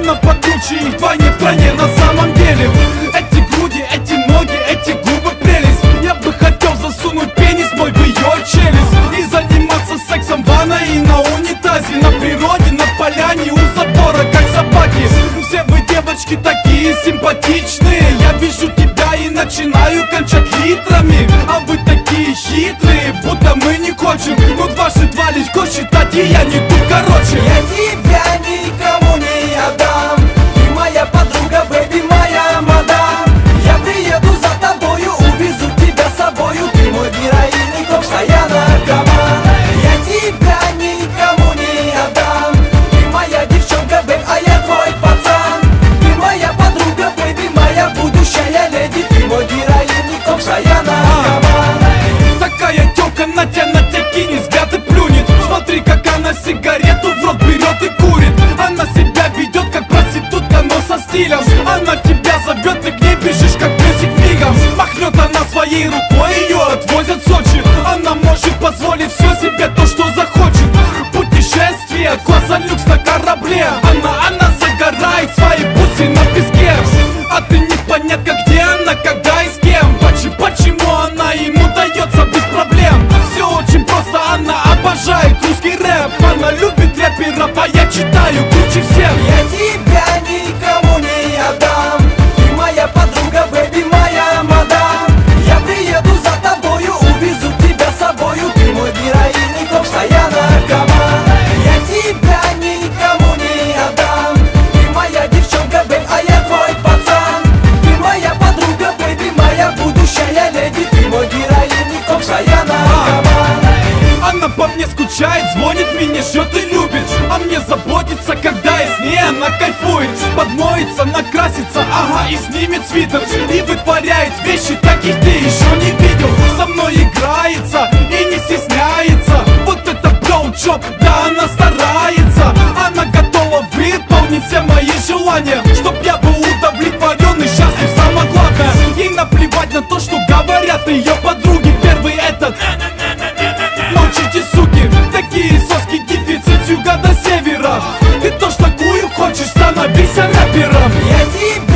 Она покруче их вдвойне в стране на самом деле. Эти груди, эти ноги, эти губы прелесть. Я бы хотел засунуть пенис мой в ее челюсть и заниматься сексом в ванной и на унитазе, на природе, на поляне, у забора, как собаки. Все вы, девочки, такие симпатичные. Я вижу тебя и начинаю кончать литрами. А вы такие хитрые, будто мы не хочем. Но дважды два легко считать, и я не тут, короче. Я тебя никому не отдам. Ты моя подруга, бэби, моя мадам. Я приеду за тобою, увезу тебя с собою. Ты мой героин и постоянно наркоман. Я тебя никому не отдам. Ты моя девчонка, бэб, а я твой пацан. Ты моя подруга, бэби, моя будущая леди. Ты мой героин и постоянно наркоман. Такая тёлка на тебя кинет, взгляд и плюнет. Смотри, как она сигарету в рот берет и курит. Она себя ведет как проститутка, но со стилем. Она тебя зовет, ты к ней бежишь, как песик мигом. Махнет она своей рукой, ее отвозят в Сочи. Она может позволить все себе, то, что захочет. Путешествие, класса люкс на корабле. Она загорает свои бусы на песке. А ты непонятно, где она, когда и с кем. Почему она ему дается без проблем? Все очень просто, она обожает русский рэп. Она любит рэперов, а я читаю круче всех. Я тебя никому не отдам. Ты моя подруга, бэби, моя мадам. Я приеду за тобою, увезу тебя с собою. Ты мой героин и постоянно наркоман. Я тебя никому не отдам. Ты моя девчонка, бэб, а я твой пацан. Ты моя подруга, бэби, моя будущая леди. Ты мой героин и постоянно наркоман. Она по мне скучает, звонит, меня ждет и любит. А мне заботится, когда я с ней, она кайфует. Подмоется, накрасится, ага, и снимет свитер. И вытворяет вещи, таких ты еще не видел. Со мной играется и не стесняется. Вот это блоуджоп, да, она старается. Она готова выполнить все мои желания, чтоб я был удовлетворен и счастлив, самое главное. Ей наплевать на то, что говорят ее подруги. Первый этот: молчите, суки, такие соски, дефицит с юга до севера. Ты тоже такую хочешь, становись рэпером. Я тебя